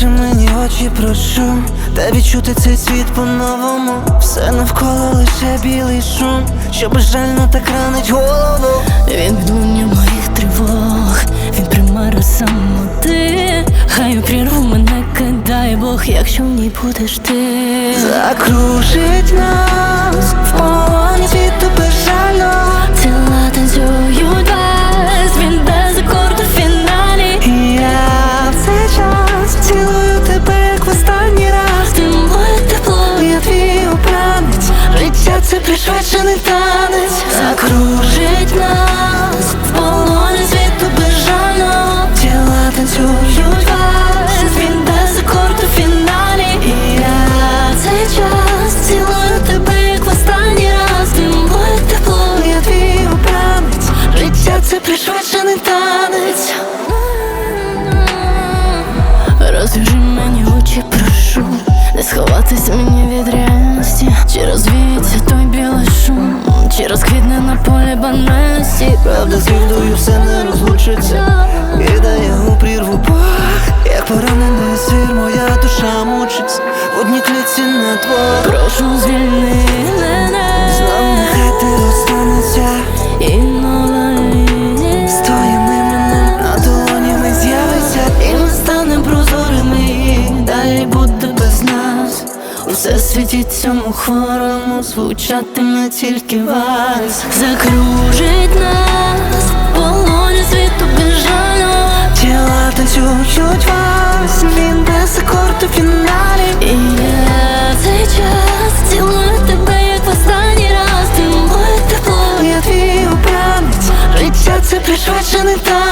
Закружи мені очі, прошу, та відчути цей світ по-новому. Все навколо лише білий шум, що безжально так ранить голову. Він відлуння моїх тривог, він примара самоти. Хай у прірву мене кидає Бог, якщо в ній будеш ти. Закружить нас в полоні світу безжально. Тіла танцюють без, він без акорду в фіналі. І я в цей час цілую тебе, як в останній раз. Ти моє тепло, Я твій обранець, життя це пришвидшений танець. закружить нас в полоні світу безжально. Тіла танцюють вас, Він без акорду в фіналі. І я цей час цілую тебе, як в останній раз. Ти моє тепло, я твій обранець, життя це пришвидшений танець. розв'яжи мені очі, прошу, не сховатись мені від реальності. Чи розвіється той білий шум, чи розквітне на полі банальності. Правда з вільдою все не розлучиться, і дає у прірву пах, як поранений звір, моя душа мучиться в одній клітці на двох. Прошу, звільни мене, Знов нехай ти останеться, і нова лінія з твоїм іменем на долоні ми з'явиться. І ми станем прозорими, і далі буде без нас. у всесвіті цьому хворому звучатиме тільки вальс. Закружить нас в полоні світу безжально. Тіла танцюють вас, він без акорду в фіналі. І я цей час цілую тебе, як в останній раз. Ти моє тепло, Я твій обранець, життя це пришвидшений танець.